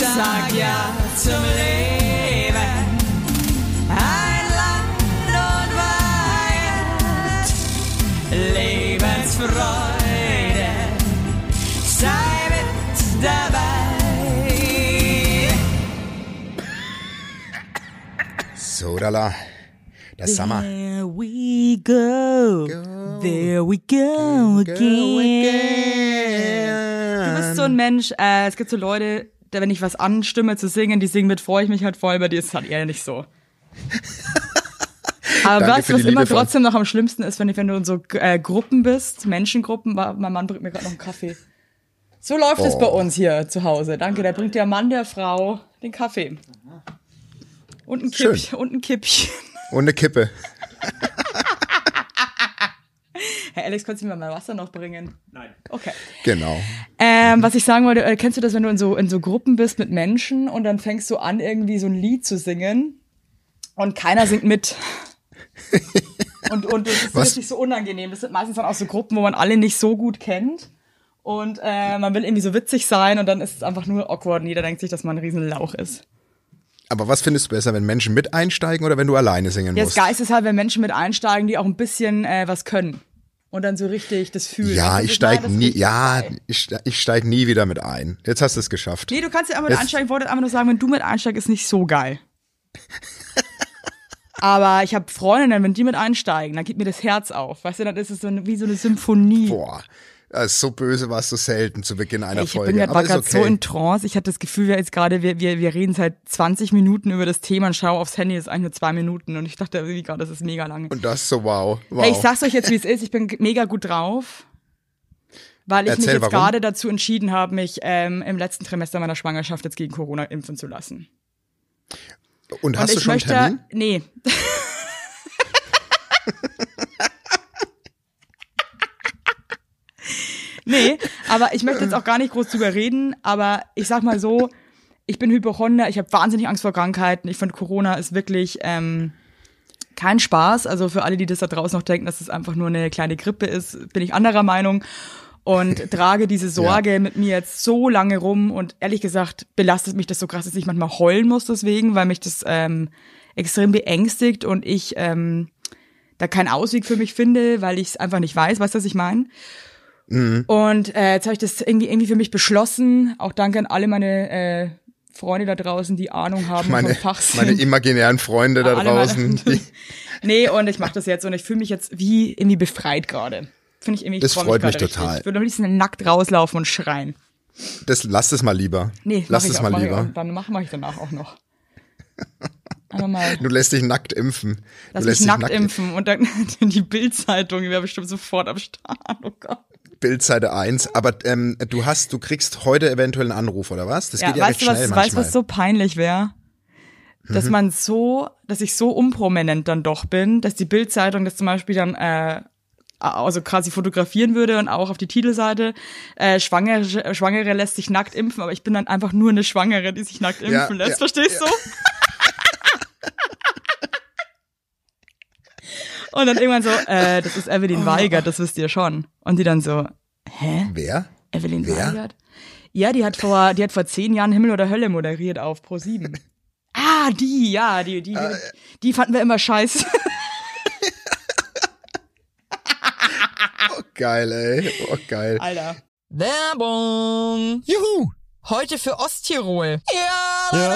sag ja zum Leben. Ein Land und Weihend, Lebensfreude, sei mit dabei. So, Dala. Das Sommer. There we go. There we go again. Du bist so ein Mensch, es gibt so Leute, wenn ich was anstimme zu singen, die singen mit, freue ich mich halt voll, bei dir ist es halt eher nicht so. Aber weißt du, was immer trotzdem noch am schlimmsten ist, wenn du in so Gruppen bist, Menschengruppen, mein Mann bringt mir gerade noch einen Kaffee. So läuft es bei uns hier zu Hause. Danke, da bringt der Mann der Frau den Kaffee. Und ein Kippchen. Und ein Kippchen. Und eine Kippe. Herr Alex, kannst du mir mal Wasser noch bringen? Nein. Okay. Genau. Was ich sagen wollte, kennst du das, wenn du in so Gruppen bist mit Menschen und dann fängst du an, irgendwie so ein Lied zu singen und keiner singt mit? und das ist richtig so unangenehm. Das sind meistens dann auch so Gruppen, wo man alle nicht so gut kennt und man will irgendwie so witzig sein und dann ist es einfach nur awkward und jeder denkt sich, dass man ein Riesenlauch ist. Aber was findest du besser, wenn Menschen mit einsteigen oder wenn du alleine singen musst? Das Geist ist halt, wenn Menschen mit einsteigen, die auch ein bisschen was können und dann so richtig das fühlen. Ja, also, ich steig nie wieder mit ein. Jetzt hast du es geschafft. Nee, du kannst ja einfach mit einsteigen. Ich wollte einfach nur sagen, wenn du mit einsteigst, ist nicht so geil. Aber ich habe Freundinnen, wenn die mit einsteigen, dann geht mir das Herz auf. Weißt du, dann ist es so wie so eine Symphonie. Boah. So böse warst du selten zu Beginn einer Folge. Ich bin gerade so in Trance. Ich hatte das Gefühl, wir reden seit 20 Minuten über das Thema und schaue aufs Handy, das ist eigentlich nur 2 Minuten. Und ich dachte irgendwie gerade, das ist mega lange. Und das so wow. Hey, ich sag's euch jetzt, wie es ist. Ich bin mega gut drauf, weil ich mich jetzt gerade dazu entschieden habe, mich im letzten Trimester meiner Schwangerschaft jetzt gegen Corona impfen zu lassen. Und hast du schon einen Termin? Nee. Nee, aber ich möchte jetzt auch gar nicht groß drüber reden, aber ich sag mal so, ich bin Hypochonder, ich habe wahnsinnig Angst vor Krankheiten, ich finde Corona ist wirklich kein Spaß, also für alle, die das da draußen noch denken, dass es einfach nur eine kleine Grippe ist, bin ich anderer Meinung und trage diese Sorge mit mir jetzt so lange rum und ehrlich gesagt belastet mich das so krass, dass ich manchmal heulen muss deswegen, weil mich das extrem beängstigt und ich da keinen Ausweg für mich finde, weil ich es einfach nicht weiß, weißt du, was ich meine? Mhm. Und jetzt habe ich das irgendwie für mich beschlossen. Auch danke an alle meine Freunde da draußen, die Ahnung haben vom Fachsinn. Meine imaginären Freunde da draußen. Nee, und ich mache das jetzt und ich fühle mich jetzt wie irgendwie befreit gerade. Finde ich irgendwie. Das freut mich total. Ich würde am liebsten nackt rauslaufen und schreien. Lass es mal lieber. Nee, lass es mal lieber. Dann mache ich danach auch noch. Du lässt dich nackt impfen. Lass mich nackt impfen und dann die Bild-Zeitung, die wäre bestimmt sofort am Start. Oh Gott. Bildseite 1, aber du kriegst heute eventuell einen Anruf, oder was? Das geht ja recht schnell manchmal. Weißt du, was so peinlich wäre? Dass dass ich so unprominent dann doch bin, dass die Bild-Zeitung das zum Beispiel dann also quasi fotografieren würde und auch auf die Titelseite, Schwangere lässt sich nackt impfen, aber ich bin dann einfach nur eine Schwangere, die sich nackt impfen lässt, verstehst du? Und dann irgendwann so, das ist Evelyn Weigert, das wisst ihr schon. Und die dann so, hä? Wer? Evelyn Weigert? Ja, die hat vor 10 Jahren Himmel oder Hölle moderiert auf Pro7. Die fanden wir immer scheiße. Oh, geil, ey. Oh, geil. Alter. Werbung. Juhu. Heute für Osttirol. Ja.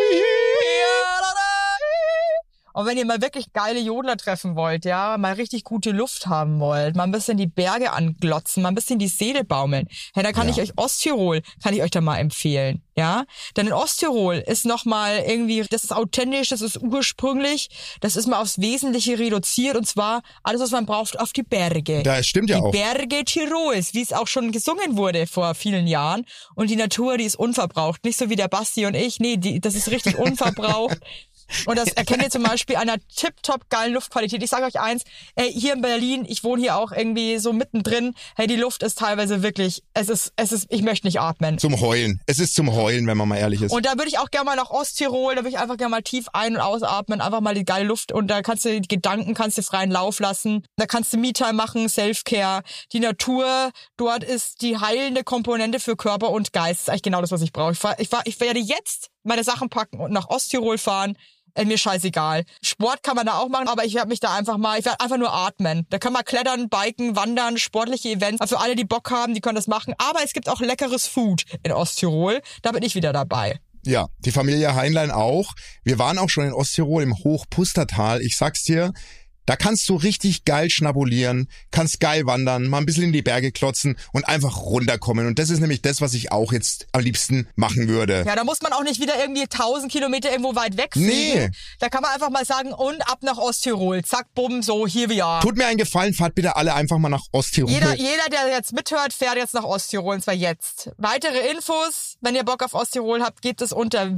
Und wenn ihr mal wirklich geile Jodler treffen wollt, ja, mal richtig gute Luft haben wollt, mal ein bisschen die Berge anglotzen, mal ein bisschen die Seele baumeln, ja, dann kann ich euch Osttirol, da mal empfehlen, ja. Denn in Osttirol ist nochmal irgendwie, das ist authentisch, das ist ursprünglich, das ist mal aufs Wesentliche reduziert und zwar alles, was man braucht, auf die Berge. Das stimmt ja auch. Die Berge Tirols, wie es auch schon gesungen wurde vor vielen Jahren. Und die Natur, die ist unverbraucht. Nicht so wie der Basti und ich, nee, das ist richtig unverbraucht. Und das erkennt ihr zum Beispiel an einer tipptopp geilen Luftqualität. Ich sage euch eins, hier in Berlin, ich wohne hier auch irgendwie so mittendrin, die Luft ist teilweise wirklich, es ist, ich möchte nicht atmen. Zum Heulen. Es ist zum Heulen, wenn man mal ehrlich ist. Und da würde ich auch gerne mal nach Osttirol, da würde ich einfach gerne mal tief ein- und ausatmen, einfach mal die geile Luft und da kannst du die Gedanken freien Lauf lassen. Da kannst du Me-Time machen, Self-Care. Die Natur dort ist die heilende Komponente für Körper und Geist. Das ist eigentlich genau das, was ich brauche. Ich werde jetzt meine Sachen packen und nach Osttirol fahren. Mir scheißegal. Sport kann man da auch machen, aber ich werde einfach nur atmen. Da kann man klettern, biken, wandern, sportliche Events. Also für alle, die Bock haben, die können das machen. Aber es gibt auch leckeres Food in Osttirol. Da bin ich wieder dabei. Ja, die Familie Heinlein auch. Wir waren auch schon in Osttirol im Hochpustertal. Ich sag's dir, da kannst du richtig geil schnabulieren, kannst geil wandern, mal ein bisschen in die Berge klotzen und einfach runterkommen. Und das ist nämlich das, was ich auch jetzt am liebsten machen würde. Ja, da muss man auch nicht wieder irgendwie 1000 Kilometer irgendwo weit wegfliegen. Nee. Da kann man einfach mal sagen, und ab nach Osttirol. Zack, bumm, so, here we are. Tut mir einen Gefallen, fahrt bitte alle einfach mal nach Osttirol. Jeder, der jetzt mithört, fährt jetzt nach Osttirol, und zwar jetzt. Weitere Infos, wenn ihr Bock auf Osttirol habt, geht es unter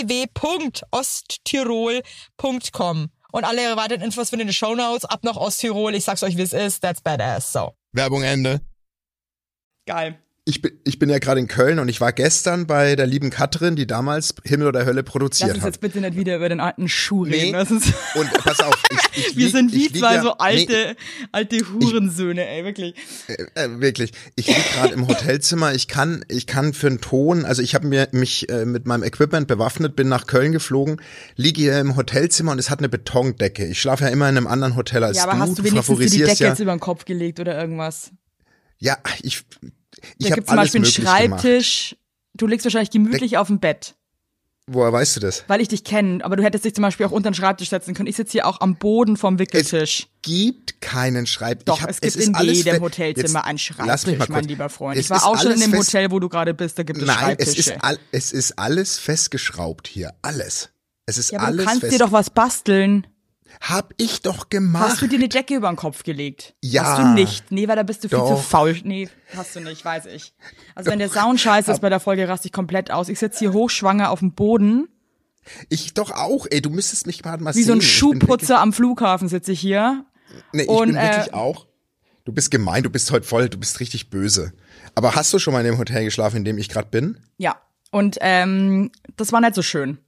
www.osttirol.com. Und alle weiteren Infos findet ihr in den Shownotes. Ab nach Osttirol. Ich sag's euch, wie es ist. That's badass. So. Werbung Ende. Geil. Ich bin ja gerade in Köln und ich war gestern bei der lieben Katrin, die damals Himmel oder Hölle produziert hat. Lass uns jetzt bitte nicht wieder über den alten Schuh reden. Und pass auf, wir sind wie zwei so alte Hurensöhne, ey, wirklich. Wirklich. Ich liege gerade im Hotelzimmer. Ich kann für einen Ton, also ich habe mich mit meinem Equipment bewaffnet, bin nach Köln geflogen, liege hier im Hotelzimmer und es hat eine Betondecke. Ich schlafe ja immer in einem anderen Hotel als du. Ja, aber hast du wenigstens die Decke jetzt über den Kopf gelegt oder irgendwas? Ja, ich da habe gibt's zum Beispiel einen Schreibtisch. Gemacht. Du liegst wahrscheinlich gemütlich auf dem Bett. Woher weißt du das? Weil ich dich kenne, aber du hättest dich zum Beispiel auch unter den Schreibtisch setzen können. Ich sitze hier auch am Boden vom Wickeltisch. Es gibt keinen Schreibtisch. Doch, es gibt in jedem Hotelzimmer einen Schreibtisch, mein lieber Freund. Ich war auch schon in dem Hotel, wo du gerade bist, da gibt es Schreibtische. Nein, es ist alles festgeschraubt hier, alles. Es ist ja, aber alles du kannst dir doch was basteln. Hab ich doch gemacht. Hast du dir eine Decke über den Kopf gelegt? Ja. Hast du nicht. Nee, weil da bist du viel zu faul. Nee, hast du nicht, weiß ich. Also wenn der Sound scheiße ist bei der Folge, raste ich komplett aus. Ich sitze hier hochschwanger auf dem Boden. Ich doch auch, ey, du müsstest mich gerade mal sehen. Wie so ein Schuhputzer am Flughafen sitze ich hier. Nee, ich bin wirklich auch. Du bist gemein, du bist heute voll, du bist richtig böse. Aber hast du schon mal in dem Hotel geschlafen, in dem ich gerade bin? Ja, und das war nicht so schön.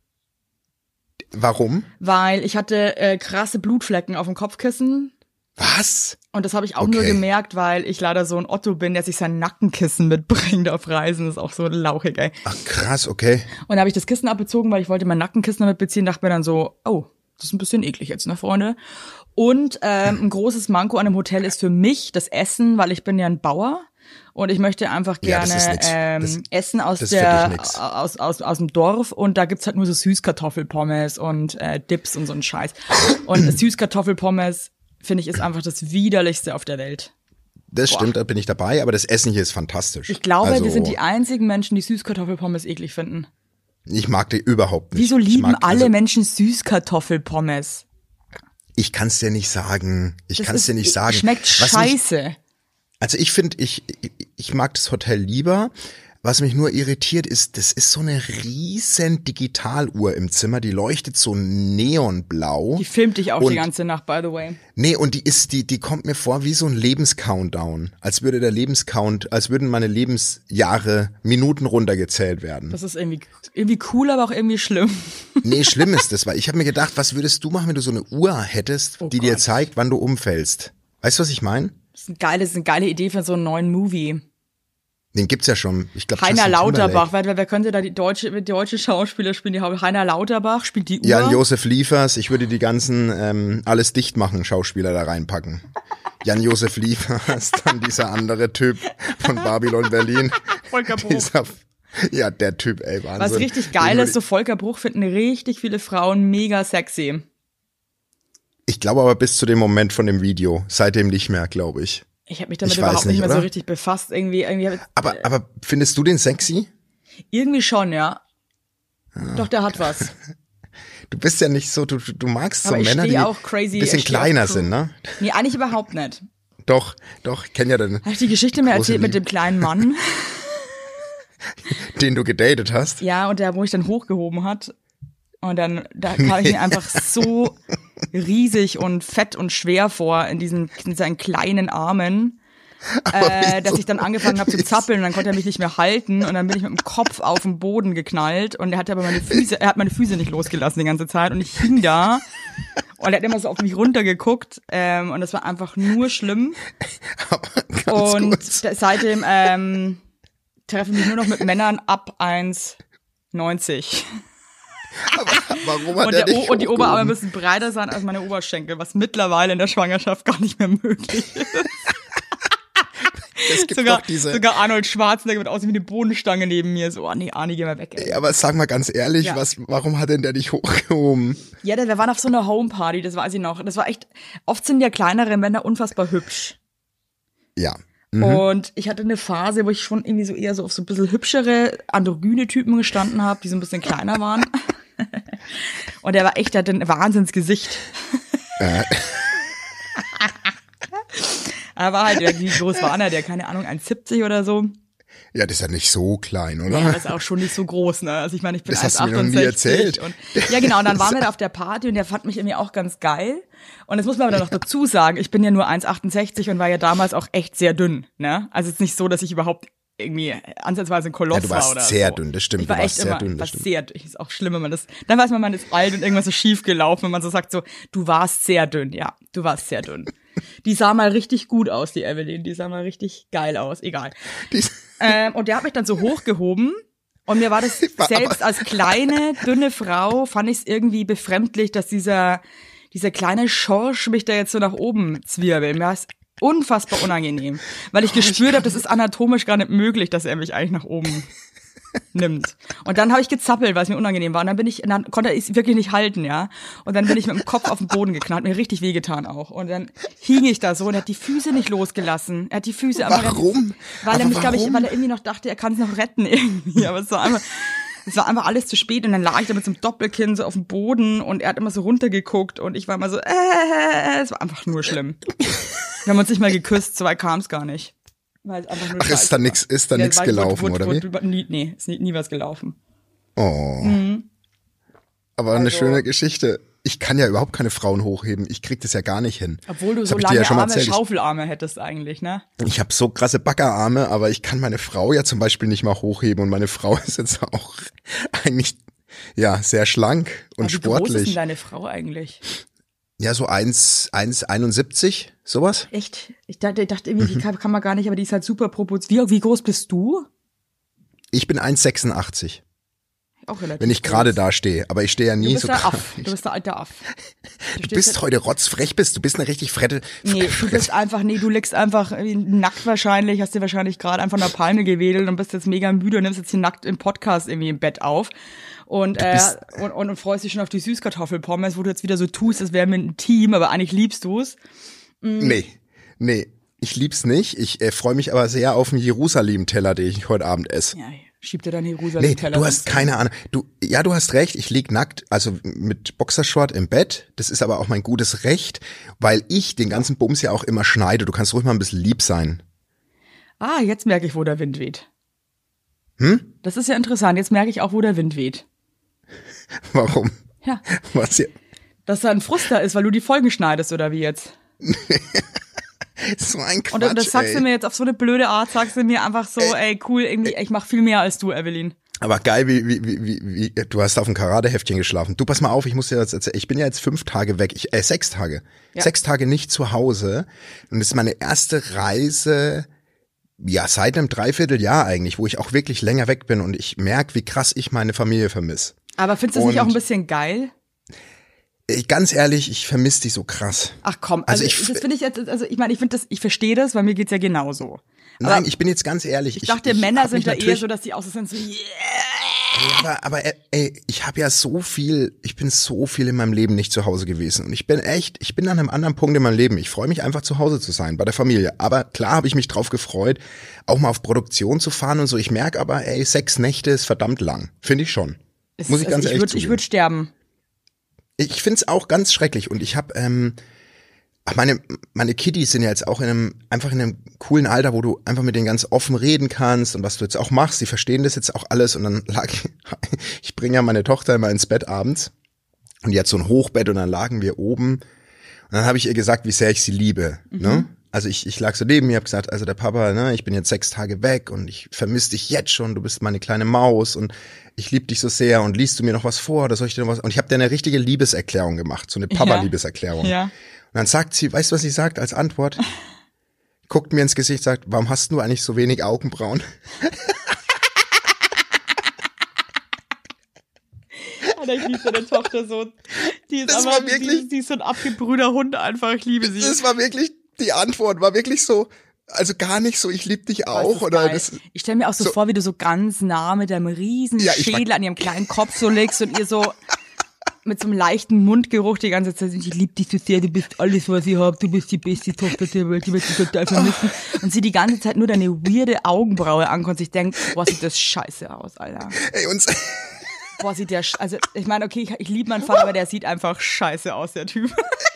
Warum? Weil ich hatte krasse Blutflecken auf dem Kopfkissen. Was? Und das habe ich auch nur gemerkt, weil ich leider so ein Otto bin, der sich sein Nackenkissen mitbringt auf Reisen. Das ist auch so lauchig, ey. Ach krass, okay. Und da habe ich das Kissen abbezogen, weil ich wollte mein Nackenkissen damit beziehen. Dachte mir dann so, oh, das ist ein bisschen eklig jetzt, ne, Freunde? Und ein großes Manko an dem Hotel ist für mich das Essen, weil ich bin ja ein Bauer. Und ich möchte einfach gerne Essen aus dem Dorf und da gibt's halt nur so Süßkartoffelpommes und Dips und so ein Scheiß. Und Süßkartoffelpommes, finde ich, ist einfach das Widerlichste auf der Welt. Das stimmt, da bin ich dabei, aber das Essen hier ist fantastisch. Ich glaube, wir sind die einzigen Menschen, die Süßkartoffelpommes eklig finden. Ich mag die überhaupt nicht. Wieso lieben alle Menschen Süßkartoffelpommes? Ich kann's dir nicht sagen. Schmeckt scheiße. Also ich finde, ich mag das Hotel lieber. Was mich nur irritiert ist, das ist so eine riesen Digitaluhr im Zimmer, die leuchtet so neonblau. Die filmt dich auch die ganze Nacht, by the way. Nee, und die kommt mir vor wie so ein Lebenscountdown. Als würden meine Lebensjahre Minuten runtergezählt werden. Das ist irgendwie cool, aber auch irgendwie schlimm. Nee, schlimm ist das, weil ich habe mir gedacht, was würdest du machen, wenn du so eine Uhr hättest, die dir zeigt, wann du umfällst? Weißt du, was ich meine? Das ist eine geile Idee für so einen neuen Movie. Den gibt's ja schon. Ich glaube, Heiner Lauterbach. Wer könnte da die deutsche Schauspieler spielen? Heiner Lauterbach spielt die Uhr. Jan-Josef Liefers. Ich würde die ganzen alles dicht machen Schauspieler da reinpacken. Jan-Josef Liefers, dann dieser andere Typ von Babylon Berlin. Volker Bruch. Ja, der Typ, ey, Wahnsinn. Was richtig geil ist, so Volker Bruch finden richtig viele Frauen mega sexy. Ich glaube aber bis zu dem Moment von dem Video. Seitdem nicht mehr, glaube ich. Ich habe mich damit überhaupt nicht mehr so richtig befasst. Irgendwie aber findest du den sexy? Irgendwie schon, ja. Doch, der hat was. Du bist ja nicht so, du magst so Männer, die auch crazy, ein bisschen kleiner sind, ne? Nee, eigentlich überhaupt nicht. Doch, ich kenne ja den. Habe ich die Geschichte mir erzählt mit dem kleinen Mann? Den du gedatet hast? Ja, und der, wo ich dann hochgehoben hat. Und dann, da kam ich mir einfach so riesig und fett und schwer vor in seinen kleinen Armen, dass ich dann angefangen habe zu zappeln und dann konnte er mich nicht mehr halten und dann bin ich mit dem Kopf auf den Boden geknallt und er hat meine Füße nicht losgelassen die ganze Zeit und ich hing da und er hat immer so auf mich runtergeguckt und das war einfach nur schlimm. Und seitdem treffe ich mich nur noch mit Männern ab 1,90. Aber warum hat er dich und die Oberarme müssen breiter sein als meine Oberschenkel, was mittlerweile in der Schwangerschaft gar nicht mehr möglich ist. Es gibt sogar Arnold Schwarzenegger mit aussehen wie eine Bodenstange neben mir. So, nee, Arni, geh mal weg. Ey. Ja, aber sag mal ganz ehrlich, warum hat denn der dich hochgehoben? Ja, wir waren auf so einer Homeparty, das weiß ich noch. Das war echt, oft sind ja kleinere Männer unfassbar hübsch. Ja. Mhm. Und ich hatte eine Phase, wo ich schon irgendwie so eher so auf so ein bisschen hübschere, androgyne Typen gestanden habe, die so ein bisschen kleiner waren. Und der hatte ein Wahnsinnsgesicht. Aber halt, wie groß war der? Keine Ahnung, 1,70 oder so. Ja, das ist ja nicht so klein, oder? Ja, das ist auch schon nicht so groß, ne? Also ich meine, ich bin 1,68. Das hast du mir noch nie erzählt. Und, ja, genau, und dann waren wir da auf der Party und der fand mich irgendwie auch ganz geil. Und das muss man aber noch dazu sagen, ich bin ja nur 1,68 und war ja damals auch echt sehr dünn, ne? Also es ist nicht so, dass ich überhaupt irgendwie ansatzweise ein Koloss war oder so. Du warst sehr dünn, das stimmt. Ich war echt sehr dünn. Ist auch schlimm, wenn man das, dann weiß man ist alt und irgendwas ist schief gelaufen, wenn man so sagt so, du warst sehr dünn, ja, du warst sehr dünn. Die sah mal richtig gut aus, die Evelyn, die sah mal richtig geil aus, egal. Und der hat mich dann so hochgehoben und mir war das selbst als kleine, dünne Frau, fand ich es irgendwie befremdlich, dass dieser kleine Schorsch mich da jetzt so nach oben zwirbelt. Mir war es unfassbar unangenehm, weil ich gespürt habe, das ist anatomisch gar nicht möglich, dass er mich eigentlich nach oben nimmt. Und dann habe ich gezappelt, weil es mir unangenehm war. Und dann konnte ich es wirklich nicht halten, ja. Und dann bin ich mit dem Kopf auf den Boden geknallt, mir richtig wehgetan auch. Und dann hing ich da so und er hat die Füße nicht losgelassen. Er hat die Füße einfach. Warum? Weil er irgendwie noch dachte, er kann es noch retten irgendwie. Aber es war einfach alles zu spät und dann lag ich da mit so einem Doppelkinn so auf dem Boden und er hat immer so runtergeguckt und ich war immer so, es war einfach nur schlimm. Wir haben uns nicht mal geküsst, so weit kam es gar nicht. Weil es einfach nur ist da nix gelaufen, oder wie? Nee, ist nie was gelaufen. Oh. Mhm. Aber eine schöne Geschichte. Ich kann ja überhaupt keine Frauen hochheben. Ich krieg das ja gar nicht hin. Obwohl du so lange Schaufelarme hättest eigentlich, ne? Ich habe so krasse Baggerarme, aber ich kann meine Frau ja zum Beispiel nicht mal hochheben. Und meine Frau ist jetzt auch eigentlich, ja, sehr schlank und sportlich. Wie groß ist denn deine Frau eigentlich? Ja, so 1,71, sowas. Echt? Ich dachte irgendwie, die kann man gar nicht, aber die ist halt super proportioniert. Wie groß bist du? Ich bin 1,86. Auch relativ wenn ich gerade da stehe, aber ich stehe ja nie so gerade. Du bist der alte Aff. Du bist heute rotzfrech, du bist eine richtig frette. Nee, du liegst einfach nackt wahrscheinlich, hast dir wahrscheinlich gerade einfach eine Palme gewedelt und bist jetzt mega müde und nimmst jetzt hier nackt im Podcast irgendwie im Bett auf. Und freust dich schon auf die Süßkartoffelpommes, wo du jetzt wieder so tust, als wären wir ein Team, aber eigentlich liebst du es. Nee, ich lieb's nicht. Ich freue mich aber sehr auf den Jerusalem-Teller, den ich heute Abend esse. Ja, schieb dir dann Jerusalem-Teller. Nee, du hast keine Ahnung. Du hast recht, ich lieg nackt, also mit Boxershort im Bett. Das ist aber auch mein gutes Recht, weil ich den ganzen Bums ja auch immer schneide. Du kannst ruhig mal ein bisschen lieb sein. Ah, jetzt merke ich, wo der Wind weht. Das ist ja interessant. Jetzt merke ich auch, wo der Wind weht. Warum? Ja. Was hier? Dass da ein Frust da ist, weil du die Folgen schneidest, oder wie jetzt? So ein Quatsch, und das sagst du mir jetzt auf so eine blöde Art, sagst du mir einfach so, ey cool, irgendwie, ich mach viel mehr als du, Evelyn. Aber geil, wie du hast auf ein Karateheftchen geschlafen. Du, pass mal auf, ich muss dir jetzt erzählen, ich bin ja jetzt 5 Tage weg, 6 Tage. Ja. 6 Tage nicht zu Hause. Und das ist meine erste Reise, ja, seit einem Dreivierteljahr eigentlich, wo ich auch wirklich länger weg bin und ich merke, wie krass ich meine Familie vermisse. Aber findest du es nicht auch ein bisschen geil? Ganz ehrlich, ich vermisse die so krass. Ach komm, das finde ich jetzt, also ich meine, ich verstehe das, weil mir geht's ja genauso. Nein, aber ich bin jetzt ganz ehrlich. Ich dachte, Männer sind da eher so, dass die auch so sind, so yeah. Aber ich habe ja ich bin so viel in meinem Leben nicht zu Hause gewesen. Und ich bin an einem anderen Punkt in meinem Leben. Ich freue mich einfach zu Hause zu sein, bei der Familie. Aber klar habe ich mich drauf gefreut, auch mal auf Produktion zu fahren und so. Ich merke aber, 6 Nächte ist verdammt lang. Finde ich schon. Muss ich ganz ehrlich zugeben. Ich würde sterben. Ich find's auch ganz schrecklich und ich habe Ach, meine Kiddies sind ja jetzt auch einfach in einem coolen Alter, wo du einfach mit denen ganz offen reden kannst und was du jetzt auch machst. Die verstehen das jetzt auch alles und dann ich bringe ja meine Tochter immer ins Bett abends und die hat so ein Hochbett und dann lagen wir oben und dann habe ich ihr gesagt, wie sehr ich sie liebe, ne? Also ich lag so neben mir, habe gesagt, also der Papa, ne, ich bin jetzt 6 Tage weg und ich vermisse dich jetzt schon, du bist meine kleine Maus und ich liebe dich so sehr und liest du mir noch was vor oder soll ich dir noch was? Und ich habe dir eine richtige Liebeserklärung gemacht, so eine Papa-Liebeserklärung. Ja. Und dann sagt sie, weißt du, was sie sagt als Antwort? Guckt mir ins Gesicht, sagt, warum hast du eigentlich so wenig Augenbrauen? Alter, ich liebe deine Tochter so. Die ist aber wirklich, die ist so ein abgebrühter Hund einfach, ich liebe sie. Das war wirklich, die Antwort war wirklich so, also gar nicht so, ich liebe dich auch. Oder das, ich stelle mir auch so vor, wie du so ganz nah mit deinem riesen Schädel an ihrem kleinen Kopf so legst und ihr so mit so einem leichten Mundgeruch die ganze Zeit, ich liebe dich so sehr, du bist alles, was ich habe, du bist die beste Tochter der Welt, die wird dich total vermissen. Und sie die ganze Zeit nur deine weirde Augenbraue anguckt und sich denkt, boah, sieht das scheiße aus, Alter. Ey, boah, sieht der, also ich meine, okay, ich liebe meinen Vater, aber der sieht einfach scheiße aus, der Typ.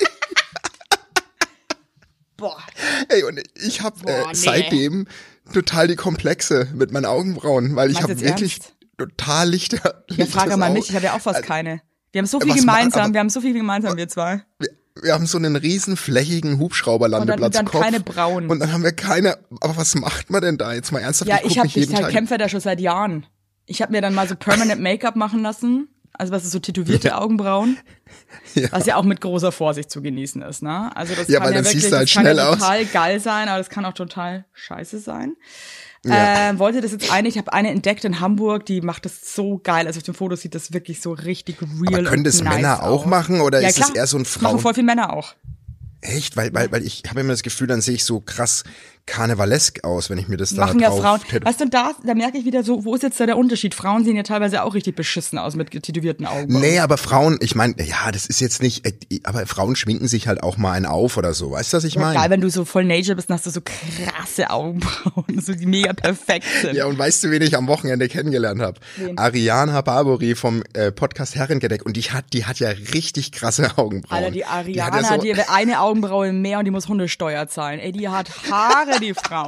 Boah. Ey, und ich habe seitdem total die Komplexe mit meinen Augenbrauen, weil ich habe wirklich total Lichter. Ja, frage mal mich, ich habe ja auch fast keine. Wir haben so viel gemeinsam, wir zwei. Wir haben so einen riesen flächigen Hubschrauberlandeplatz im Kopf. Und dann keine Brauen. Und dann haben wir keine, aber was macht man denn da jetzt mal ernsthaft? Ja, ich kämpfe da schon seit Jahren. Ich habe mir dann mal so Permanent Make-up machen lassen. Also was ist so tätowierte Augenbrauen, was ja auch mit großer Vorsicht zu genießen ist, ne? Also das kann ja wirklich, das kann ja total geil sein, aber das kann auch total scheiße sein. Ja. Wollte das jetzt ich habe eine entdeckt in Hamburg, die macht das so geil. Also auf dem Foto sieht das wirklich so richtig real aber können das nice Männer auch machen oder ja, ist klar, das eher so ein Frauen? Machen voll viele Männer auch. Echt? Weil ich habe immer das Gefühl, dann sehe ich so krass karnevalesk aus, wenn ich mir das da machen drauf ja Frauen. Weißt du, da merke ich wieder so, wo ist jetzt da der Unterschied? Frauen sehen ja teilweise auch richtig beschissen aus mit tätowierten Augen. Nee, aber Frauen, ich meine, ja, das ist jetzt nicht, aber Frauen schminken sich halt auch mal einen auf oder so. Weißt du, was ich meine? Geil, wenn du so voll Nature bist, dann hast du so krasse Augenbrauen, so die mega perfekt sind. Ja, und weißt du, wen ich am Wochenende kennengelernt habe? Ariana Barbori vom Podcast Herrengedeck und die hat ja richtig krasse Augenbrauen. Alter, die Ariana hat ja eine Augenbraue mehr und die muss Hundesteuer zahlen. Ey, die hat Haare, die Frau.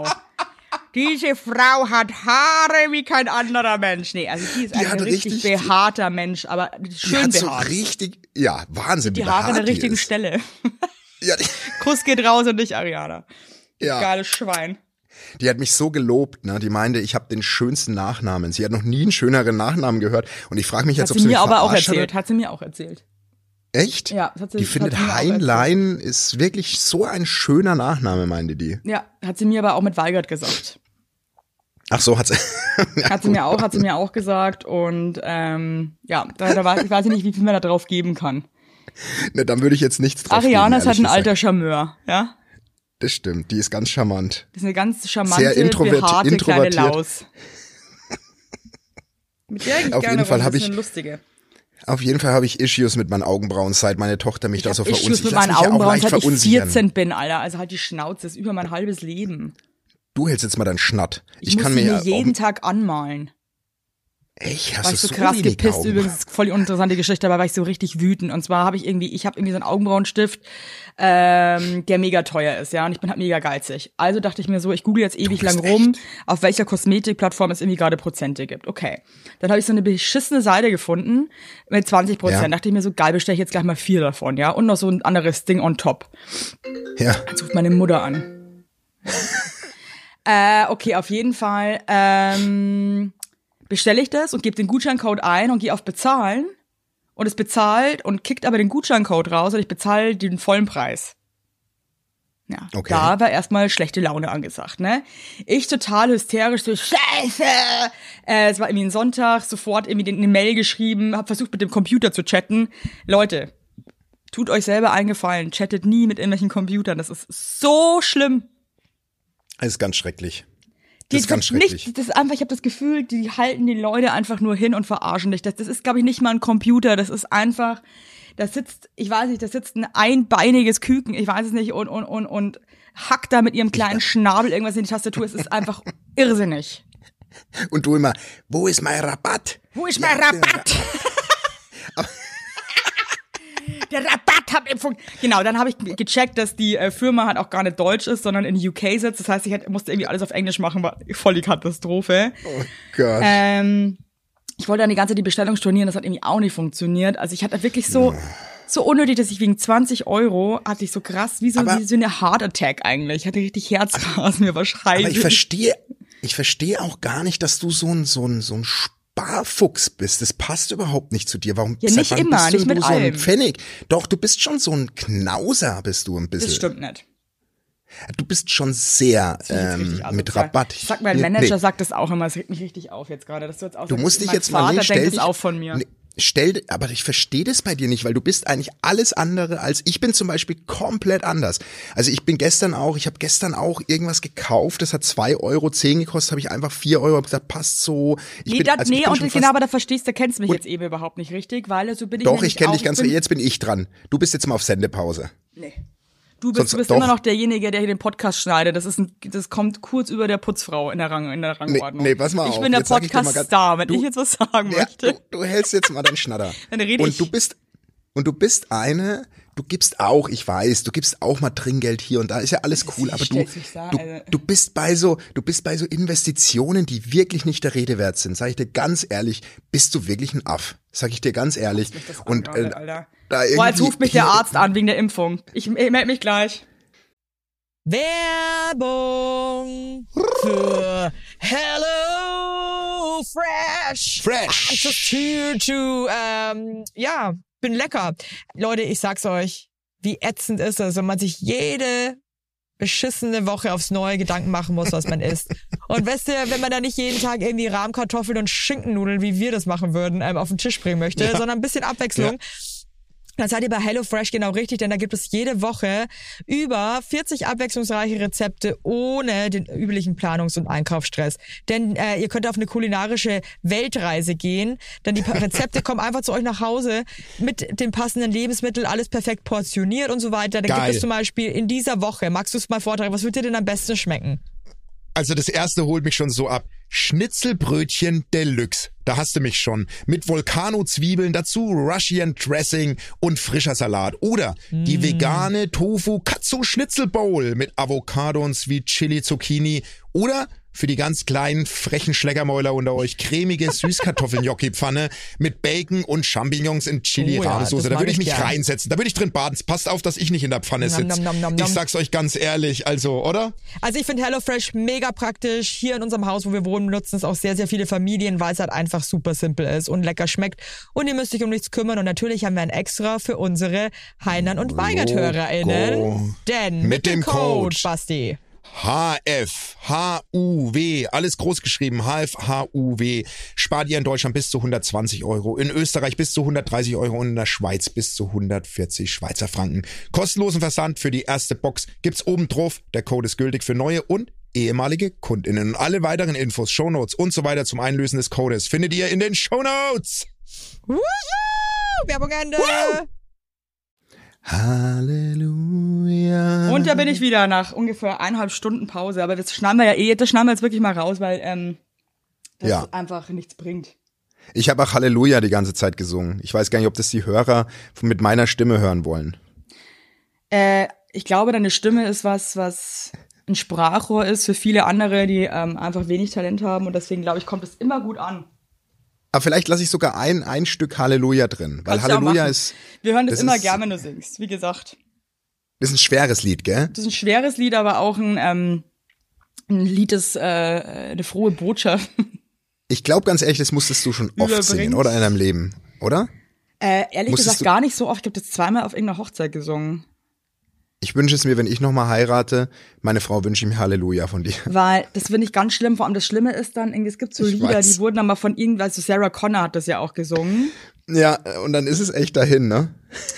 Diese Frau hat Haare wie kein anderer Mensch. Nee, also die ist ein richtig behaarter Mensch, aber schön behaart. So richtig, ja, Wahnsinn. Die Haare an der richtigen Stelle. Ja, Kuss geht raus an dich, Ariana. Ja. Geiles Schwein. Die hat mich so gelobt, ne? Die meinte, ich habe den schönsten Nachnamen. Sie hat noch nie einen schöneren Nachnamen gehört. Und ich frage mich jetzt, ob sie mich verarscht hat. Hat sie mir auch erzählt. Echt? Ja, das hat sie. Die findet Heinlein ist wirklich so ein schöner Nachname, meinte die. Ja, hat sie mir aber auch mit Weigert gesagt. Ach so, hat sie. Ja, hat sie mir auch gesagt und ja, da weiß ich nicht, wie viel man da drauf geben kann. Ne, dann würde ich jetzt nichts drauf Ariana geben, ist halt ein alter Charmeur, ja? Das stimmt, die ist ganz charmant. Das ist eine ganz charmante, behaarte kleine Laus. Mit der ich auf gerne jeden Fall habe ich eine lustige. Auf jeden Fall habe ich Issues mit meinen Augenbrauen, seit meine Tochter mich da so verunsichert. Issues mit meinen Augenbrauen, seit ich 14 bin, Alter. Also halt die Schnauze, das ist über mein halbes Leben. Du hältst jetzt mal deinen Schnatt. Ich kann mir jeden Tag anmalen. Echt? Hast du so krass gepisst, übrigens, das ist voll die uninteressante Geschichte, aber war ich so richtig wütend. Und zwar habe ich irgendwie so einen Augenbrauenstift, der mega teuer ist, ja, und ich bin halt mega geizig. Also dachte ich mir so, ich google jetzt ewig lang rum, auf welcher Kosmetikplattform es irgendwie gerade Prozente gibt. Okay. Dann habe ich so eine beschissene Seite gefunden mit 20%. Ja. Dachte ich mir so, geil, bestelle ich jetzt gleich mal 4 davon, ja, und noch so ein anderes Ding on top. Ja. Jetzt ruft meine Mutter an. Okay, auf jeden Fall, bestelle ich das und gebe den Gutscheincode ein und gehe auf Bezahlen und es bezahlt und kickt aber den Gutscheincode raus und ich bezahle den vollen Preis. Ja, okay. Da war erstmal schlechte Laune angesagt, ne? Ich total hysterisch, so Scheiße! Es war irgendwie ein Sonntag, sofort irgendwie eine Mail geschrieben, hab versucht mit dem Computer zu chatten. Leute, tut euch selber einen Gefallen, chattet nie mit irgendwelchen Computern, das ist so schlimm. Das ist ganz schrecklich. Das ist ganz schrecklich. Das ist einfach, ich habe das Gefühl, die halten die Leute einfach nur hin und verarschen dich. Das ist, glaube ich, nicht mal ein Computer. Das ist einfach, da sitzt ein einbeiniges Küken, ich weiß es nicht, und hackt da mit ihrem kleinen Schnabel irgendwas in die Tastatur. Es ist einfach irrsinnig. Und du immer, wo ist mein Rabatt? Wo ist mein Rabatt? Der Rabatt hat Impfung. Genau, dann habe ich gecheckt, dass die Firma halt auch gar nicht deutsch ist, sondern in UK sitzt. Das heißt, ich musste irgendwie alles auf Englisch machen, war voll die Katastrophe. Oh Gott. Ich wollte dann die ganze Zeit die Bestellung stornieren, das hat irgendwie auch nicht funktioniert. Also ich hatte wirklich so unnötig, dass ich wegen 20 € hatte ich so krass, wie so eine Heart Attack eigentlich. Ich hatte richtig Herzrasen, mir wahrscheinlich. Aber ich verstehe auch gar nicht, dass du so ein Sparfuchs bist. Das passt überhaupt nicht zu dir. Warum? Ja, nicht immer, nicht mit so ein allem. Pfennig? Doch, du bist schon so ein Knauser, bist du ein bisschen. Das stimmt nicht. Du bist schon sehr mit Rabatt. Sag, mein Manager sagt das auch immer, es regt mich richtig auf jetzt gerade, dass du jetzt auch du musst dich mein jetzt mal Vater denkt das auch von mir. Aber ich verstehe das bei dir nicht, weil du bist eigentlich alles andere als, ich bin zum Beispiel komplett anders. Also ich habe gestern auch irgendwas gekauft, das hat 2,10 € gekostet, habe ich einfach 4 € gesagt, passt so. Aber da verstehst du, kennst mich jetzt eben überhaupt nicht richtig, weil so bin ich doch, ich kenne dich ganz, jetzt bin ich dran. Du bist jetzt mal auf Sendepause. Nee. Du bist immer noch derjenige, der hier den Podcast schneidet. Das kommt kurz über der Putzfrau in der Rangordnung. Nee, pass mal auf. Ich bin der Podcast-Star, wenn ich jetzt was sagen möchte. Du hältst jetzt mal deinen Schnatter. Dann rede ich. Du bist du gibst auch mal Trinkgeld hier und da, ist ja alles cool, aber du bist bei so Investitionen, die wirklich nicht der Rede wert sind. Sag ich dir ganz ehrlich, bist du wirklich ein Aff. Sag ich dir ganz ehrlich. Und Alter. Jetzt ruft mich der Arzt an wegen der Impfung. Ich melde mich gleich. Werbung für Hello Fresh. I'm just here to, bin lecker. Leute, ich sag's euch, wie ätzend ist es, wenn man sich jede beschissene Woche aufs Neue Gedanken machen muss, was man isst. Und weißt du, wenn man da nicht jeden Tag irgendwie Rahmkartoffeln und Schinkennudeln, wie wir das machen würden, auf den Tisch bringen möchte, sondern ein bisschen Abwechslung. Ja. Dann seid ihr bei HelloFresh genau richtig, denn da gibt es jede Woche über 40 abwechslungsreiche Rezepte ohne den üblichen Planungs- und Einkaufsstress. Denn ihr könnt auf eine kulinarische Weltreise gehen, denn die Rezepte kommen einfach zu euch nach Hause mit den passenden Lebensmitteln, alles perfekt portioniert und so weiter. Da gibt es zum Beispiel in dieser Woche, magst du es mal vortragen, was wird dir denn am besten schmecken? Also das erste holt mich schon so ab. Schnitzelbrötchen Deluxe. Da hast du mich schon. Mit Volcano-Zwiebeln, dazu Russian Dressing und frischer Salat. Oder die vegane Tofu-Katsu-Schnitzel-Bowl mit Avocado und Sweet Chili Zucchini. Oder für die ganz kleinen, frechen Schleckermäuler unter euch cremige Süßkartoffeln-Gnocchi-Pfanne mit Bacon und Champignons in Chili-Rahmsoße. Da würde ich mich reinsetzen. Da würde ich drin baden. Passt auf, dass ich nicht in der Pfanne sitze. Ich sag's euch ganz ehrlich, also, oder? Also ich finde HelloFresh mega praktisch. Hier in unserem Haus, wo wir wohnen, nutzen es auch sehr, sehr viele Familien, weil es halt einfach super simpel ist und lecker schmeckt. Und ihr müsst euch um nichts kümmern. Und natürlich haben wir ein Extra für unsere Heinern- und Weigert-HörerInnen. Denn mit dem Code Basti HFHUW, alles groß geschrieben, HFHUW, spart ihr in Deutschland bis zu 120 €, in Österreich bis zu 130 € und in der Schweiz bis zu 140 Schweizer Franken. Kostenlosen Versand für die erste Box gibt's oben drauf. Der Code ist gültig für neue und ehemalige KundInnen. Und alle weiteren Infos, Shownotes und so weiter zum Einlösen des Codes findet ihr in den Shownotes. Woohoo! Werbung Ende! Woo! Halleluja. Und da bin ich wieder nach ungefähr 1,5 Stunden Pause. Aber das schneiden wir jetzt wirklich mal raus, weil das einfach nichts bringt. Ich habe auch Halleluja die ganze Zeit gesungen. Ich weiß gar nicht, ob das die Hörer mit meiner Stimme hören wollen. Ich glaube, deine Stimme ist was ein Sprachrohr ist für viele andere, die einfach wenig Talent haben. Und deswegen, glaube ich, kommt es immer gut an. Aber vielleicht lasse ich sogar ein Stück Halleluja drin. Weil Halleluja ist... Wir hören das immer gern, wenn du singst, wie gesagt. Das ist ein schweres Lied, gell? Das ist ein schweres Lied, aber auch ein Lied, das eine frohe Botschaft. Ich glaube ganz ehrlich, das musstest du schon oft singen, oder? In deinem Leben, oder? Ehrlich gesagt gar nicht so oft. Ich habe das zweimal auf irgendeiner Hochzeit gesungen. Ich wünsche es mir, wenn ich nochmal heirate, meine Frau wünsche mir Halleluja von dir. Weil, das finde ich ganz schlimm, vor allem das Schlimme ist dann, es gibt so Lieder, die wurden dann mal von irgendwas, also Sarah Connor hat das ja auch gesungen. Ja, und dann ist es echt dahin, ne?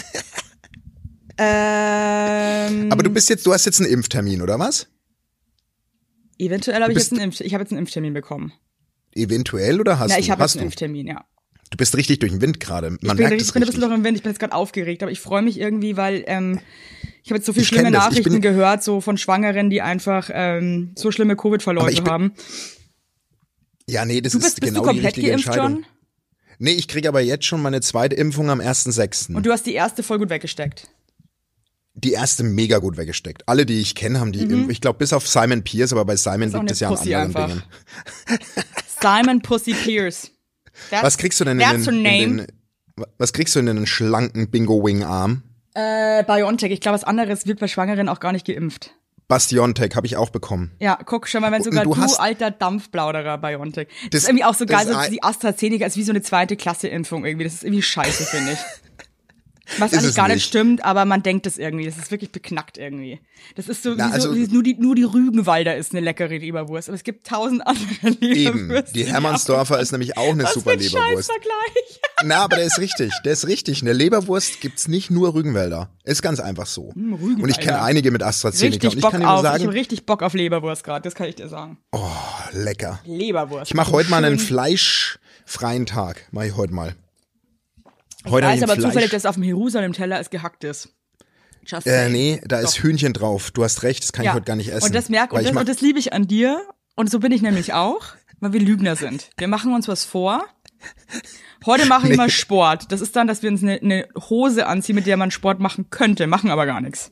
Aber du hast jetzt einen Impftermin, oder was? Eventuell habe ich jetzt einen Impftermin bekommen. Eventuell oder hast du? Ich habe jetzt einen Impftermin, ja. Du bist richtig durch den Wind gerade. Ich bin ein bisschen durch den Wind, ich bin jetzt gerade aufgeregt, aber ich freue mich irgendwie, weil ich habe jetzt so viele schlimme Nachrichten gehört, so von Schwangeren, die einfach so schlimme Covid-Verläufe haben. Ja, nee, das ist genau die richtige Entscheidung. Bist du komplett geimpft, John? Nee, ich kriege aber jetzt schon meine zweite Impfung am 1.6. Und du hast die erste voll gut weggesteckt. Die erste mega gut weggesteckt. Alle, die ich kenne, haben die, ich glaube bis auf Simon Pierce, aber bei Simon liegt es ja an anderen Dingen. Simon Pussy Pierce. Was kriegst du denn was kriegst du in den schlanken Bingo-Wing-Arm? BioNTech. Ich glaube, was anderes wird bei Schwangeren auch gar nicht geimpft. BioNTech habe ich auch bekommen. Ja, guck schon mal, wenn sogar du alter Dampfplauderer BioNTech. Das ist irgendwie auch so geil, so die AstraZeneca ist wie so eine zweite Klasse Impfung irgendwie. Das ist irgendwie scheiße, finde ich. Was eigentlich gar nicht stimmt, aber man denkt das irgendwie. Das ist wirklich beknackt irgendwie. Das ist so, nur die Rügenwalder ist eine leckere Leberwurst. Aber es gibt 1000 andere Leberwürste. Eben, die Hermannsdorfer ist nämlich auch eine super Leberwurst. Scheißvergleich. Na, aber der ist richtig. Eine Leberwurst gibt's nicht nur Rügenwälder. Ist ganz einfach so. Rügenwälder. Und ich kenne einige mit AstraZeneca. Ich habe richtig Bock auf Leberwurst gerade, das kann ich dir sagen. Oh, lecker. Leberwurst. Ich mache heute mal einen fleischfreien Tag. Mache ich heute mal. Ich weiß aber zufällig, dass auf dem Jerusalem-Teller es gehackt ist. Nee, da ist Hühnchen drauf. Du hast recht, das kann ich heute gar nicht essen. Und das liebe ich an dir. Und so bin ich nämlich auch, weil wir Lügner sind. Wir machen uns was vor. Heute mache ich mal Sport. Das ist dann, dass wir uns eine Hose anziehen, mit der man Sport machen könnte, machen aber gar nichts.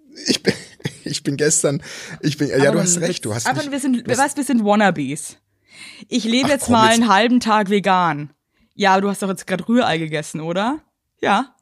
Du hast recht. Wir sind Wannabes. Ich lebe jetzt mal einen halben Tag vegan. Ja, aber du hast doch jetzt gerade Rührei gegessen, oder? Ja.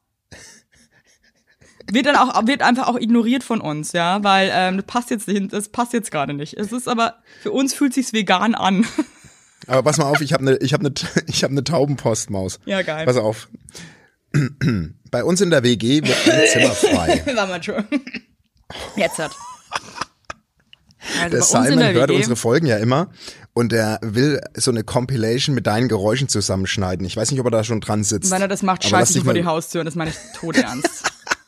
Wird einfach auch ignoriert von uns, ja, weil das passt jetzt gerade nicht. Es ist aber, für uns fühlt sich's vegan an. Aber pass mal auf, ich hab ne Taubenpostmaus. Ja, geil. Pass auf. Bei uns in der WG wird ein Zimmer frei. War mal schon. Jetzt hat. Also der Simon hört unsere Folgen ja immer und er will so eine Compilation mit deinen Geräuschen zusammenschneiden. Ich weiß nicht, ob er da schon dran sitzt. Wenn er das macht, scheiße ich vor die Haustür und das meine ich todernst.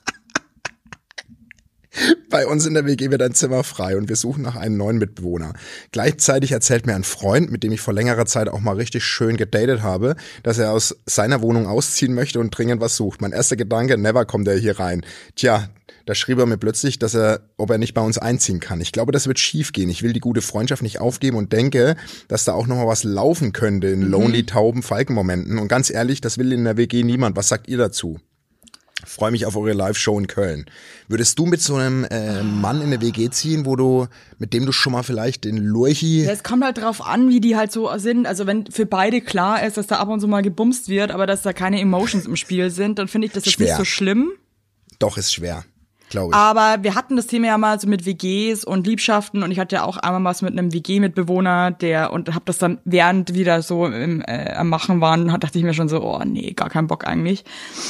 Bei uns in der WG wird ein Zimmer frei und wir suchen nach einem neuen Mitbewohner. Gleichzeitig erzählt mir ein Freund, mit dem ich vor längerer Zeit auch mal richtig schön gedatet habe, dass er aus seiner Wohnung ausziehen möchte und dringend was sucht. Mein erster Gedanke, never kommt er hier rein. Tja, da schrieb er mir plötzlich, ob er nicht bei uns einziehen kann. Ich glaube, das wird schief gehen. Ich will die gute Freundschaft nicht aufgeben und denke, dass da auch noch mal was laufen könnte in lonely, tauben Falken-Momenten. Und ganz ehrlich, das will in der WG niemand. Was sagt ihr dazu? Freue mich auf eure Live-Show in Köln. Würdest du mit so einem Mann in eine WG ziehen, mit dem du schon mal vielleicht den Lurchi... Ja, es kommt halt drauf an, wie die halt so sind. Also wenn für beide klar ist, dass da ab und zu mal gebumst wird, aber dass da keine Emotions im Spiel sind, dann finde ich das jetzt nicht so schlimm. Doch, ist schwer, glaube ich. Aber wir hatten das Thema ja mal so mit WGs und Liebschaften und ich hatte ja auch einmal was mit einem WG-Mitbewohner, und hab das dann, während wir da so am Machen waren, dachte ich mir schon so, oh nee, gar keinen Bock eigentlich.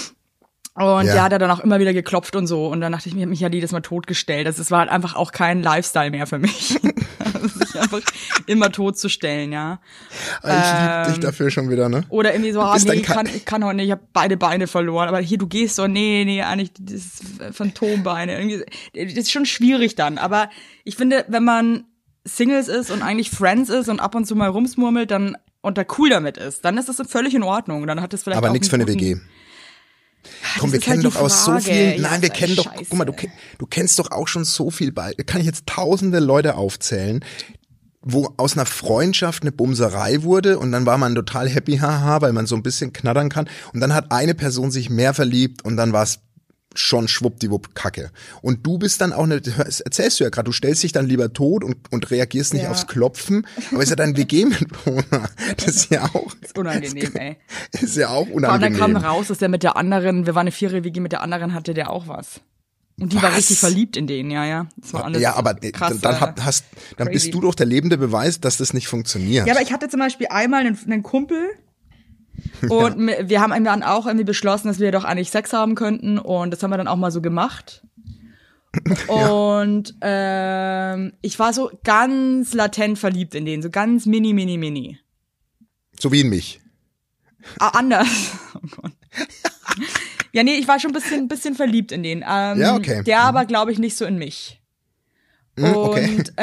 Und der hat ja dann auch immer wieder geklopft und so. Und dann dachte ich mir, mich ja jedes Mal totgestellt. Es war halt einfach auch kein Lifestyle mehr für mich. Sich einfach immer totzustellen, ja. Ich liebe dich dafür schon wieder, ne? Oder irgendwie so, ich kann heute nicht, ich habe beide Beine verloren. Aber hier, du gehst so, nee, eigentlich, das ist Phantombeine. Irgendwie, das ist schon schwierig dann. Aber ich finde, wenn man Singles ist und eigentlich Friends ist und ab und zu mal rumsmurmelt und da cool damit ist, dann ist das völlig in Ordnung. Dann hat das vielleicht aber auch nichts für eine WG. Komm, wir kennen doch aus so vielen, wir kennen doch, guck mal, du kennst doch auch schon so viel kann ich jetzt tausende Leute aufzählen, wo aus einer Freundschaft eine Bumserei wurde und dann war man total happy, haha, weil man so ein bisschen knattern kann und dann hat eine Person sich mehr verliebt und dann war es schon schwuppdiwupp Kacke. Und du bist dann auch erzählst du ja gerade, du stellst dich dann lieber tot und reagierst nicht aufs Klopfen, aber ist ja dein WG-Mitbewohner. Das ist ja auch... Das ist unangenehm, ey. Ist ja auch unangenehm. Und dann kam raus, dass der mit der anderen, wir waren eine 4er-WG, mit der anderen hatte der auch was. Und die war richtig verliebt in den, ja. Das war alles aber krass, dann bist du doch der lebende Beweis, dass das nicht funktioniert. Ja, aber ich hatte zum Beispiel einmal einen Kumpel, und wir haben dann auch irgendwie beschlossen, dass wir doch eigentlich Sex haben könnten und das haben wir dann auch mal so gemacht. Und ich war so ganz latent verliebt in den, so ganz mini. So wie in mich. Anders. Oh Gott. Ja, nee, ich war schon ein bisschen verliebt in den. Ja, okay. Der aber, glaube ich, nicht so in mich. Und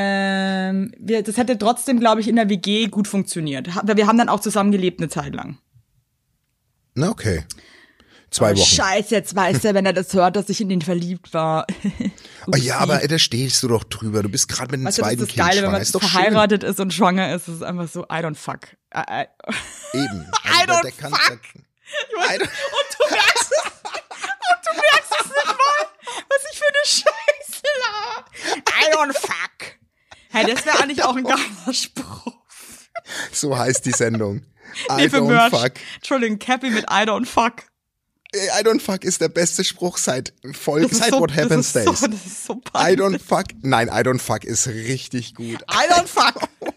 das hätte trotzdem, glaube ich, in der WG gut funktioniert. Wir haben dann auch zusammen gelebt eine Zeit lang. Na, okay. 2 Wochen. Scheiße, jetzt weiß er, wenn er das hört, dass ich in den verliebt war. Oh ja, aber da stehst du doch drüber. Du bist gerade mit dem zweiten Kind schwanger. Das ist geil, wenn man ist doch verheiratet ist und schwanger ist. Das ist einfach so, I don't fuck. Eben. I don't fuck. I don't- Und du merkst es nicht mal, was ich für eine Scheiße laber. I don't fuck. Hey, das wäre eigentlich auch ein geiler Spruch. So heißt die Sendung. I Nee, für don't Merch. fuck. Entschuldigung, Cappy mit I don't fuck. I don't fuck ist der beste Spruch seit Das ist What Happens das Days. Das ist so I peinlich. don't fuck. Nein, I don't fuck ist richtig gut. I don't fuck.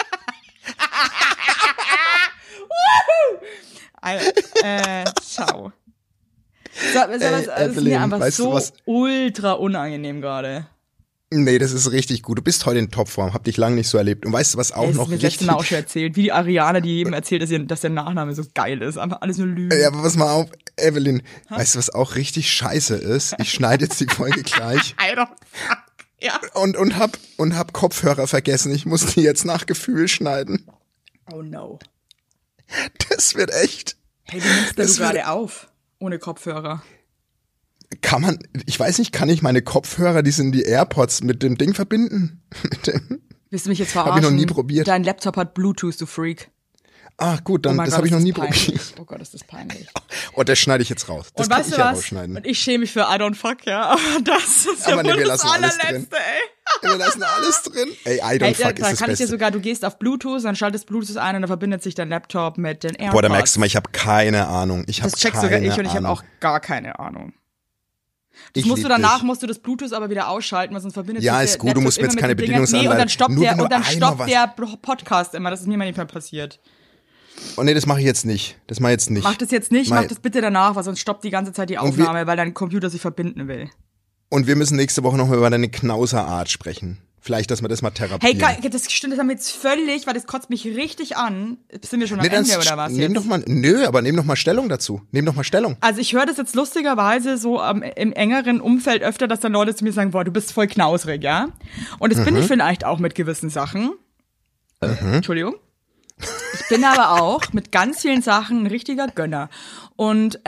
Ciao. Das ist Evelyn, mir einfach weißt du so was? ultra unangenehm gerade. Nee, das ist richtig gut. Du bist heute in Topform. Hab dich lange nicht so erlebt. Und weißt du, was auch Das noch ist mir das letzte richtig... Mal auch schon erzählt. Wie die Ariane, die jedem erzählt, dass der Nachname so geil ist. Einfach alles nur Lügen. Ja, aber pass mal auf, Evelyn. Weißt du, was auch richtig scheiße ist? Ich schneide jetzt die Folge gleich. I don't fuck. Ja. Und hab Kopfhörer vergessen. Ich muss die jetzt nach Gefühl schneiden. Oh no. Das wird echt... Hey, wie nimmst du Das wird- gerade auf? Ohne Kopfhörer. Kann man, ich weiß nicht, kann ich meine Kopfhörer, die sind die AirPods, mit dem Ding verbinden? Mit dem? Willst du mich jetzt Hab verarschen? ich noch nie probiert. Dein Laptop hat Bluetooth, du Freak. Ah, gut, dann, Oh mein das Gott, habe ich noch ist nie peinlich. probiert. Oh Gott, ist das peinlich. Oh, das schneide ich jetzt raus. Das Und kann weißt ich du ja was? rausschneiden. Und ich schäme mich für I don't fuck, ja. Aber das ist ja Aber nee, wohl wir das lassen alles allerletzte, ey. Wir lassen alles drin. Ey, I don't Hey, fuck da ist das kann ich dir Beste. sogar, du gehst auf Bluetooth, dann schaltest Bluetooth ein und dann verbindet sich dein Laptop mit den AirPods. Boah, da merkst du mal, ich habe keine Ahnung. Das checkst sogar ich und ich habe auch gar keine Ahnung. Das musst du danach, musst du das Bluetooth aber wieder ausschalten, weil sonst verbindet Ja, sich ist der gut, du Laptop musst mir immer jetzt mit keine den Dingern. Bedienungsanleitung. Nee, und dann stoppt Nur der, wenn du und dann einmal stoppt der Podcast immer. Das ist mir manchmal passiert. Oh nee, das mache ich jetzt nicht. Das mache ich jetzt nicht. Mach das jetzt nicht, Mach- mach das bitte danach, weil sonst stoppt die ganze Zeit die Und wir- Aufnahme, weil dein Computer sich verbinden will. Und wir müssen nächste Woche noch mal über deine Knauserart sprechen. Vielleicht, dass wir das mal therapieren. Hey, das stimmt, das haben wir jetzt völlig, weil das kotzt mich richtig an. Sind wir schon am Nee, dann Ende oder was nehm jetzt? doch mal, aber nehm doch mal Stellung dazu. Nehm doch mal Stellung. Also ich höre das jetzt lustigerweise so im engeren Umfeld öfter, dass dann Leute zu mir sagen, boah, du bist voll knausrig, ja? Und das bin ich vielleicht auch mit gewissen Sachen. Entschuldigung. Ich bin aber auch mit ganz vielen Sachen ein richtiger Gönner. Und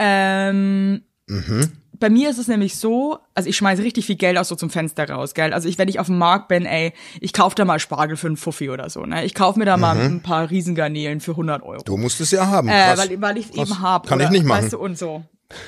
bei mir ist es nämlich so, also ich schmeiße richtig viel Geld auch so zum Fenster raus, gell? Also wenn ich auf dem Markt bin, ey, ich kaufe da mal Spargel für einen Fuffi oder so, ne? Ich kaufe mir da mal ein paar Riesengarnelen für 100 €. Du musst es ja haben. Krass. Weil ich es Krass. eben habe. Kann ich nicht machen. Weißt du, und so.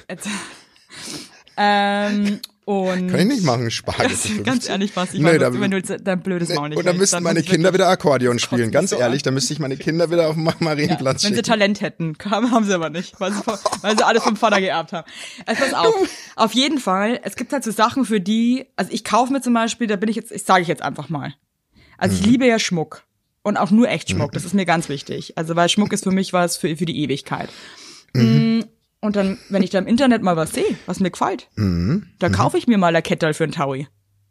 Und Kann ich nicht machen, Spargel. ganz, ganz ehrlich, was ich Nee, meine, da- wenn du dein blödes Maul nicht Und dann hältst, müssten meine muss Kinder wirklich- wieder Akkordeon spielen. mich Ganz so ehrlich, an. da müsste ich meine Kinder wieder auf den Marienplatz Wenn sie schicken. Talent hätten, haben sie aber nicht, weil sie alles vom Vater geerbt haben. Also pass auf, auf jeden Fall, es gibt halt so Sachen, für die, also ich kaufe mir zum Beispiel, ich sage ich jetzt einfach mal. Also ich liebe ja Schmuck. Und auch nur echt Schmuck, das ist mir ganz wichtig. Also weil Schmuck ist für mich was für die Ewigkeit. Und dann, wenn ich da im Internet mal was sehe, was mir gefällt, dann kaufe ich mir mal eine Kette für einen Taui.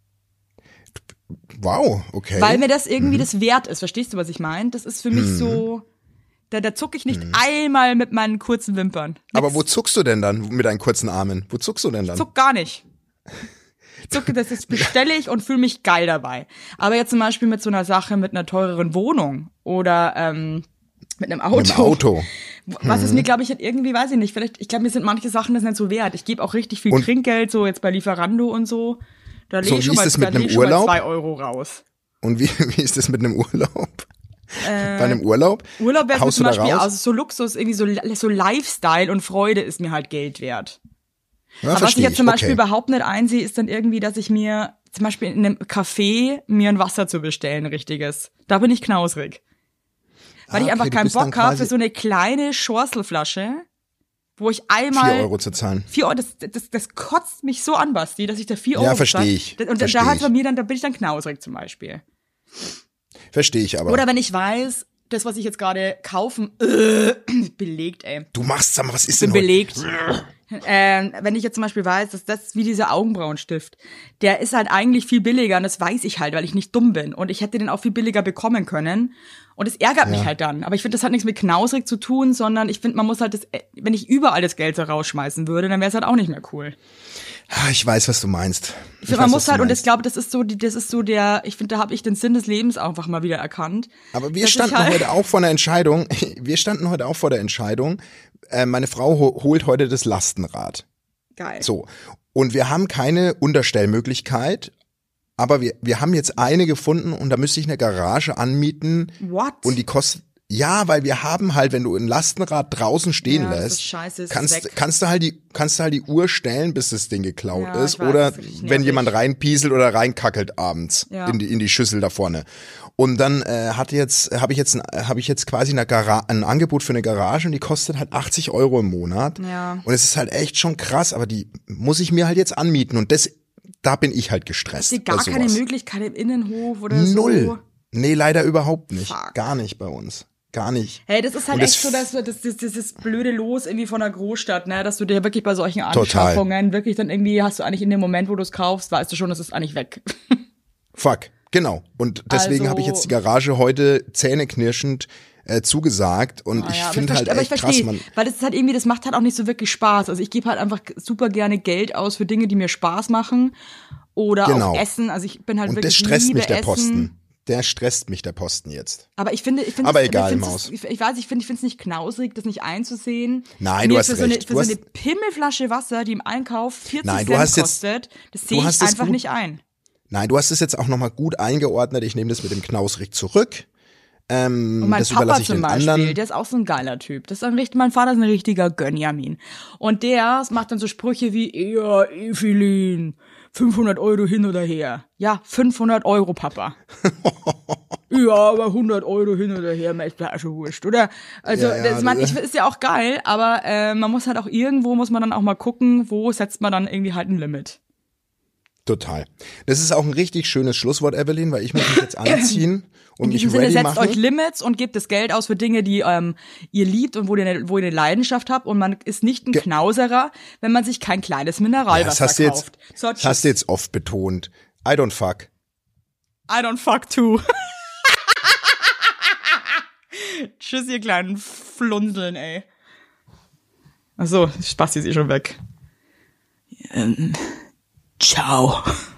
Wow, okay. Weil mir das irgendwie das wert ist. Verstehst du, was ich meine? Das ist für mich so, da zucke ich nicht einmal mit meinen kurzen Wimpern. Aber wo zuckst du denn dann mit deinen kurzen Armen? Wo zuckst du denn dann? Zuck gar nicht. Zucke, das ist bestelle ich und fühle mich geil dabei. Aber jetzt zum Beispiel mit so einer Sache, mit einer teureren Wohnung oder mit einem Auto. Mit dem Auto. Was ist mir, glaube ich, irgendwie, weiß ich nicht, vielleicht, ich glaube, mir sind manche Sachen das nicht so wert. Ich gebe auch richtig viel Und- Trinkgeld, so jetzt bei Lieferando und so. Da lege So, ich wie schon ist mal, das mit da lege einem ich schon mal Urlaub? 2 € raus. Und wie ist das mit einem Urlaub? Bei einem Urlaub? Urlaub wäre Haust zum du da Beispiel, raus? also so Luxus, irgendwie so Lifestyle und Freude ist mir halt Geld wert. Ja, Aber was ich verstehe jetzt zum Beispiel okay. überhaupt nicht einsehe, ist dann irgendwie, dass ich mir zum Beispiel in einem Café mir ein Wasser zu bestellen, richtiges. Da bin ich knausrig. Weil ich okay, einfach du keinen bist dann Bock habe quasi- für so eine kleine Schorselflasche, wo ich 4 einmal € zu zahlen. 4 €, das kotzt mich so an, Basti, dass ich da 4 € Ja, verstehe bezahle. ich. Und Verstehe da hat ich. bei mir dann, da bin ich dann knausrig zum Beispiel. Verstehe ich aber. Oder wenn ich weiß, das, was ich jetzt gerade kaufen, belegt, ey. Du machst, sag mal, was ist Bin denn heute? belegt. Wenn ich jetzt zum Beispiel weiß, dass das wie dieser Augenbrauenstift, der ist halt eigentlich viel billiger und das weiß ich halt, weil ich nicht dumm bin und ich hätte den auch viel billiger bekommen können und es ärgert mich halt dann. Aber ich finde, das hat nichts mit knausrig zu tun, sondern ich finde, man muss halt das, wenn ich überall das Geld so rausschmeißen würde, dann wäre es halt auch nicht mehr cool. Ah, ich weiß, was du meinst. Ich finde, man muss halt, und ich glaube, das ist so der, ich finde, da habe ich den Sinn des Lebens einfach mal wieder erkannt. Aber wir dass ich standen halt- heute auch vor einer Entscheidung. Wir standen heute auch vor der Entscheidung. Meine Frau holt heute das Lastenrad. Geil. So. Und wir haben keine Unterstellmöglichkeit. Aber wir haben jetzt eine gefunden und da müsste ich eine Garage anmieten. What? Und die kostet, Ja, weil wir haben halt, wenn du ein Lastenrad draußen stehen Ja, das lässt, ist scheiße, ist kannst weg. du halt die Uhr stellen, bis das Ding geklaut Ja, ist. ich weiß, Oder das ist richtig wenn nervig. jemand reinpieselt oder reinkackelt abends Ja. in die Schüssel da vorne. Und dann habe ich jetzt quasi ein Angebot für eine Garage und die kostet halt 80 € im Monat. Ja. Und es ist halt echt schon krass, aber die muss ich mir halt jetzt anmieten und da bin ich halt gestresst. Hast du gar bei keine sowas. Möglichkeit im Innenhof oder Null. so? Nee, leider überhaupt nicht. Fuck. Gar nicht bei uns. Gar nicht. Hey, das ist halt Und echt so, dass das blöde Los irgendwie von der Großstadt, ne, dass du dir wirklich bei solchen Total. Anschaffungen wirklich dann irgendwie hast du eigentlich in dem Moment, wo du es kaufst, weißt du schon, das ist eigentlich weg. Fuck, genau. Und deswegen Also- habe ich jetzt die Garage heute zähneknirschend zugesagt und ich finde halt echt krass, verstehe, man. weil das ist halt irgendwie, das macht halt auch nicht so wirklich Spaß. Also ich gebe halt einfach super gerne Geld aus für Dinge, die mir Spaß machen oder Genau. auch Essen. Also ich bin halt Und wirklich das stresst liebe mich der Essen. Posten. Der stresst mich der Posten jetzt. Aber ich finde, Aber egal, Maus. ich finde es nicht knausrig, das nicht einzusehen. Nein, du hast für so eine, recht. für so eine Pimmelflasche Wasser, die im Einkauf 40 Nein, du Cent hast jetzt- kostet, das du sehe ich hast es einfach gut- nicht ein. Nein, du hast es jetzt auch nochmal gut eingeordnet. Ich nehme das mit dem Knausrig zurück. Und mein Das Papa überlasse ich zum den Beispiel, anderen. der ist auch so ein geiler Typ. Mein Vater ist ein richtiger Gönjamin. Und der macht dann so Sprüche wie, ja, Evelyn, 500 € hin oder her. Ja, 500 €, Papa. Ja, aber 100 € hin oder her, mir ist das schon wurscht, oder? Also, Ja, ja, ist ja auch geil, aber man muss halt auch irgendwo, muss man dann auch mal gucken, wo setzt man dann irgendwie halt ein Limit. Total. Das ist auch ein richtig schönes Schlusswort, Evelyn, weil ich muss mich jetzt anziehen und In mich diesem Sinne, ready setzt machen. euch Limits und gebt das Geld aus für Dinge, die ihr liebt und wo ihr eine Leidenschaft habt. Und man ist nicht ein Knauserer, wenn man sich kein kleines Ja, Mineralwasser das kauft. das hast du jetzt oft betont. I don't fuck. I don't fuck too. Tschüss, ihr kleinen Flunseln, ey. Ach so, Spasti ist eh schon weg. Ciao.